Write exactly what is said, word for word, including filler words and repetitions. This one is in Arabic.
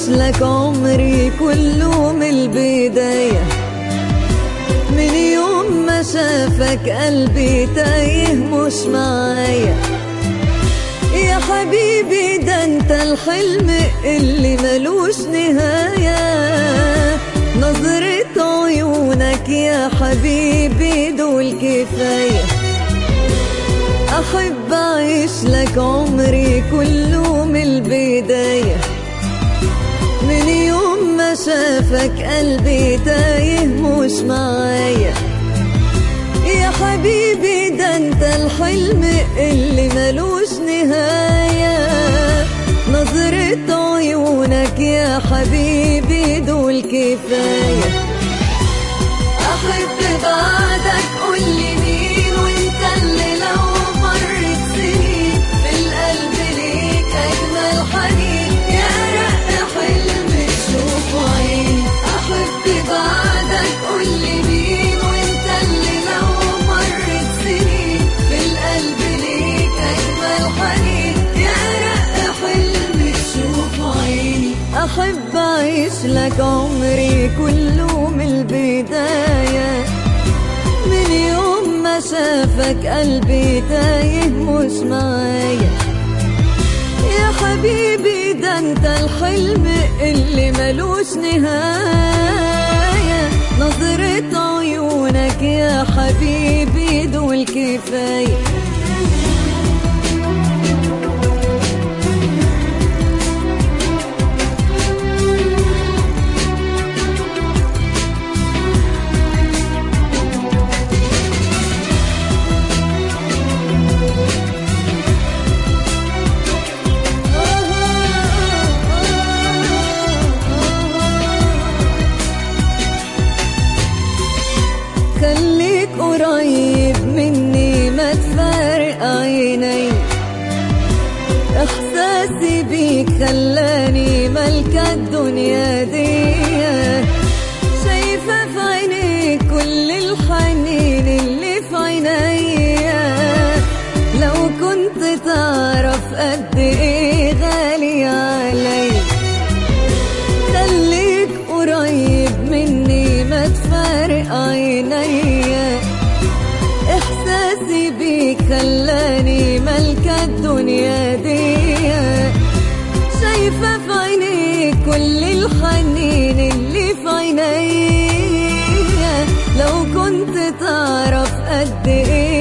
لك عمري كله من البداية، من يوم ما شافك قلبي تايه مش معايا. يا حبيبي ده انت الحلم اللي ملوش نهاية، نظرة عيونك يا حبيبي دول كفاية. أحب أعيش لك عمري كله من البداية، من يوم ما شافك قلبي تايه مش معايا. يا حبيبي ده انت الحلم اللي ملوش نهاية، نظرة عيونك يا حبيبي دول كفاية. أحب بعدك قولي مين، وانت اللي لو مرت سنين في القلب ليك أجمل حنين، يا رق حلم تشوفه عيني. أحب بعدك قولي مين، وانت اللي لو مرت سنين في القلب ليك أجمل حنين، يا رق حلم تشوفه عيني. أحب أعيش لك عمري كله من البداية، من يوم ما شافك قلبي تايه مش معايا. يا حبيبي ده انت الحلم اللي ملوش نهاية، نظرة عيونك يا حبيبي دول كفاية. خليك قريب مني ما تفارق عيني، احساسي بيك خلاني ملكة الدنيا دي. شايفة في عينيك كل الحنين اللي في عينيا، لو كنت تعرف قد ايه غالي علي. خليك قريب مني ما تفارق عينيا، احساسي بيك خلاني ملكة الدنيا دي. شايفة في عينيك كل الحنين اللي في عينيا، لو كنت تعرف قد ايه